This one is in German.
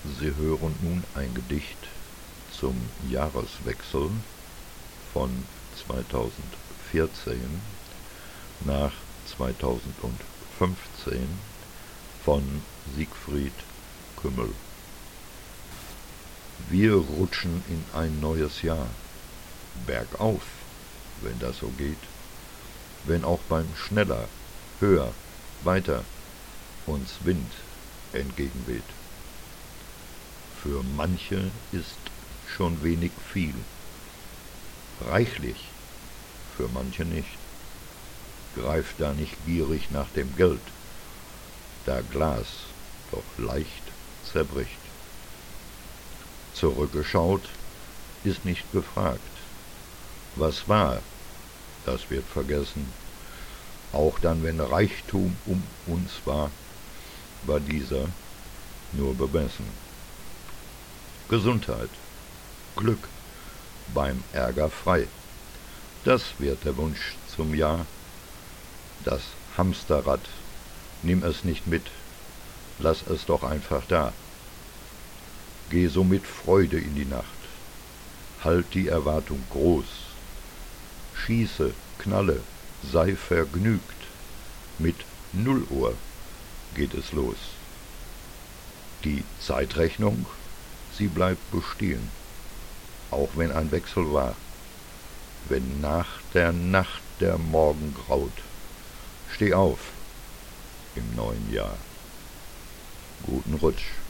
Sie hören nun ein Gedicht zum Jahreswechsel von 2014 nach 2015 von Siegfried Kümmel. Wir rutschen in ein neues Jahr, bergauf, wenn das so geht, wenn auch beim schneller, höher, weiter uns Wind entgegenweht. Für manche ist schon wenig viel, reichlich für manche nicht. Greift da nicht gierig nach dem Geld, da Glas doch leicht zerbricht. Zurückgeschaut ist nicht gefragt. Was war, das wird vergessen. Auch dann, wenn Reichtum um uns war dieser nur bemessen. Gesundheit, Glück, beim Ärger frei. Das wird der Wunsch zum Jahr. Das Hamsterrad, nimm es nicht mit, lass es doch einfach da. Geh so mit Freude in die Nacht, halt die Erwartung groß. Schieße, knalle, sei vergnügt, mit 0 Uhr geht es los. Die Zeitrechnung, sie bleibt bestehen, auch wenn ein Wechsel war. Wenn nach der Nacht der Morgen graut, steh auf im neuen Jahr. Guten Rutsch.